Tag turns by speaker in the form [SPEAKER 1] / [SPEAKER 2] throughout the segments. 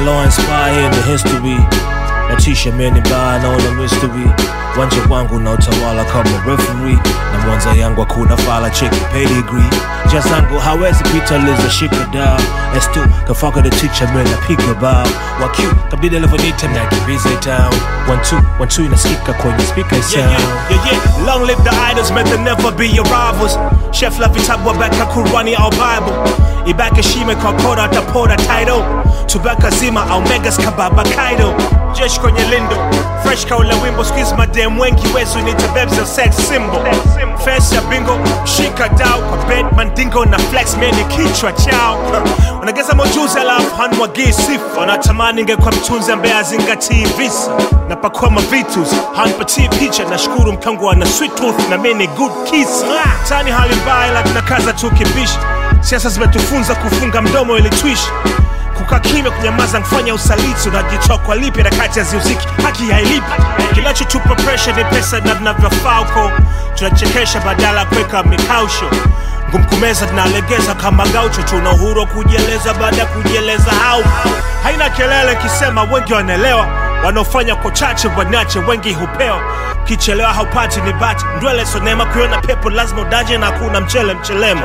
[SPEAKER 1] law inspire in the history. Natisha meni mbaya naona mystery. Wanja wangu na utawala kama referee. Na mwanza yangu hakuna fala cheki pedigree. Jazangu hawezi pita liza shika down. S2 kafaka the teacher mena piga bao. Wakiu kabdida levanita na kibiza town. 1-2 inasikika kwenye speaker sound. Yeah. Long live the idols, may they never be your rivals. Chef la vitabu wa beka Kurani au Bible. Ibaka shime kwa koda tapora title. Tubaka zima au megas kababa kaido. Jesh kwenye lindo, fresh kaula wimbo. Squeeze madem wengi wezu nita babes a sex symbol. Face ya bingo, shika dao kwa bed mandingo na flex meni kichwa chao. Wanageza mojuzi alafu hanwagi sifa. Wanatamani nge kwa mtunzi ambaye azingatii visa. Napakua mavitus, hanpatii picha. Nashukuru mkangu wana sweet tooth na meni good kiss. Tani hali mbaya lakini kaza tukibisha. Siasa zimetufunza kufunga mdomo ili tuishi. Kukaa kimya kunyamaza kufanya usaliti. Unajitoa kwa lipi na kati ya ziuziki haki hailipi. Kinachotupa pressure ni pesa na vinavyofaa uko. Tunachekesha badala kuweka mikausho. Ngumkumeza tunalegeza kama gaucho. Tuna uhuru kujieleza baada ya kujieleza hau. Haina kelele kisema wengi wanaelewa. Wanaofanya kwa chache wanache wengi hupewa. Kichelewa haupati ni bati. Ndwele sonema kuiona pepo lazima udaje na hakuna mchelemo.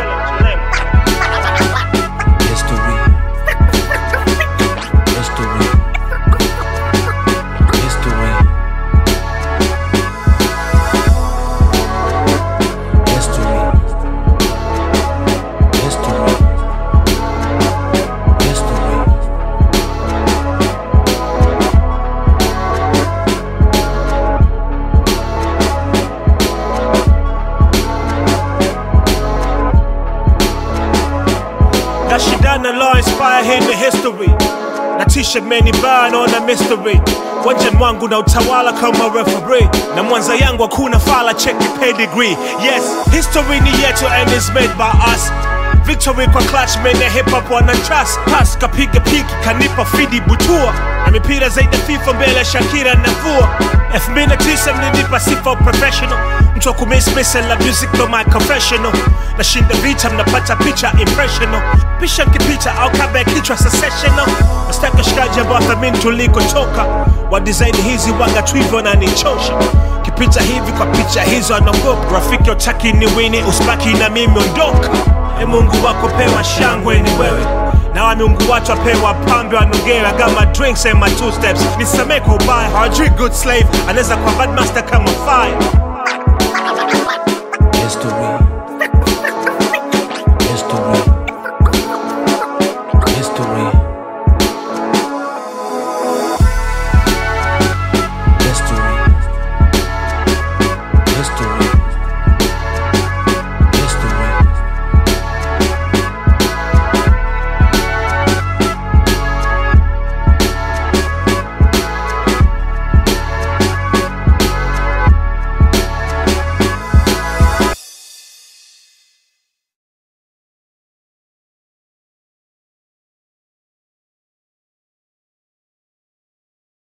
[SPEAKER 1] Shidana law inspire in the history. Natisha meni burn on a mystery. Wanja mwangu na utawala kama referee. Na mwanza yangu hakuna fala check pedigree. Yes, history ni yetu and is made by us. Victory kwa clutch mene hip hop wana trust. Pass kapiga piki kanipa fidi butua. Na mipira zaidi FIFA mbele Shakira na vua. 2009 mninipa sifa professional. Mtu wa kumismisa la music no my confessional. Nashinda vita mnapata picha impressional. Pisha nkipita au kabe kichwa secessional. Nastaka shikaji ambao thamini tulikotoka. Wa design hizi waga tuivo na nichosha. Kipita hivi kwa picha hizo anagopa. Rafiki utaki ni wini usbaki na mimi ondoka. Mungu wako pewa shangwe ni wewe. Na wa miungu watu wapewa pambe wanongera. Gama drinks and my 2 steps. Nisamee kwa ubaya hawajui good slave. Aneza kwa bad master kama fire.